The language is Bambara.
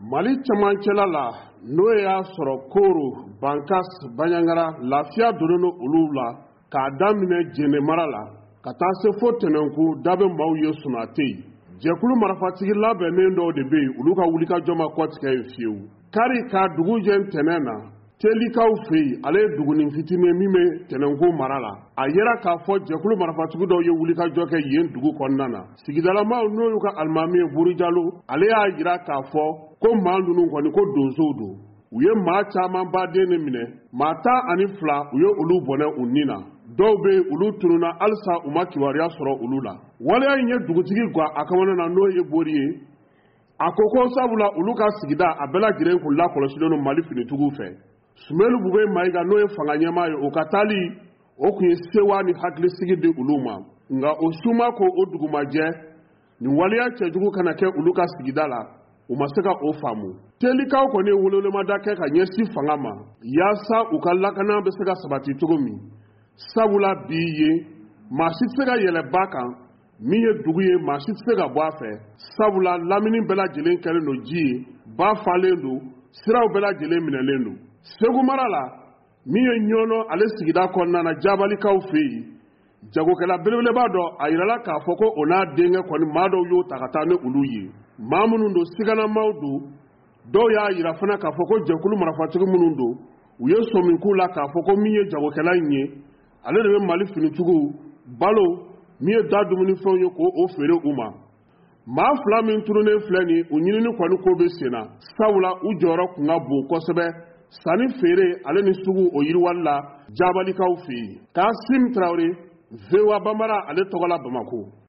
Mali camancɛla la n'o y'a sɔrɔ Koro, Bankas, Baɲangara lafiya donnen olu la k'a daminɛ Jɛnɛ mara la ka taa se fo Tɛnɛnku da bɛ maaw ye Sunate yen. Jɛkulu marifatigi labɛnnen dɔw de bɛ yen olu ka wulikajɔ ma kɔtigɛ yen fiyewu. Kari ka dugu jɛ ntɛnɛn na Telikaw fɛ yen ale ye dugunin fitinin min bɛ Tɛnɛnku mara la. A yera k'a fɔ jɛkulu marifatigi dɔw ye wulikajɔ kɛ yen dugu kɔnɔna na. Sigidalamaw n'o y'u ka alimami ye Buru Jalo ale y'a jira k'a fɔ ko maa ninnu kɔni ko donsow don. U ye maa caman baden de minɛ, maa 12 u ye olu bɔnɛ u nin na. Dɔw bɛ olu tununa halisa u ma kibaruya sɔrɔ olu la. Waleya in ye dugutigi gwa a kamana na n'o ye Bori ye. A ko ko sabula olu ka sigida a bɛɛ lajɛlen kun lakɔlɔsilen don Mali finitigiw fɛ. Sumelu Bube Mayiga n'o ye fanga ɲɛmaa ye o ka taali o kun ye sewa ni hakilisigi di olu ma. Nka o suma ko o dugumajɛ nin waleya cɛjugu kana kɛ olu ka sigida la u ma se ka o faamu. Telikaw kɔni ye wololemada kɛ ka ɲɛsin fanga ma yaasa u ka lakana bɛ se ka sabati cogo min. Sabula bi ye maa si tɛ se ka yɛlɛ ba kan min ye dugu ye maa si tɛ se ka bɔ a fɛ. Sabula lamini bɛɛ lajɛlen kɛlen don ji ye, ba falen don, siraw bɛɛ lajɛlen minɛlen don. Segu mara la min ye ɲɔnɔ ale sigida kɔnɔna na Jabalikaw fɛ yen jagokɛla belebeleba dɔ a yirala k'a fɔ ko o n'a denkɛ kɔni maa dɔw y'o ta ka taa ni olu ye. Maa minnu don siganamaw don, dɔw y'a yira fana k'a fɔ ko jɛkulu marifatigi minnu don u ye sɔmin k'u la k'a fɔ ko min ye jagokɛla in ye ale de bɛ Mali finitigiw balo min ye da dumunifɛnw ye k'o feere u ma. Maa 2 min turunnen filɛ nin u ɲinini kɔni ko bɛ sen na sabula u jɔyɔrɔ kun ka bon kosɛbɛ sanni feere ale ni sugu o yiriwali la Jabalikaw fɛ yen. Kasim Traoré, VOA Bambara ale tɔgɔ la Bamako.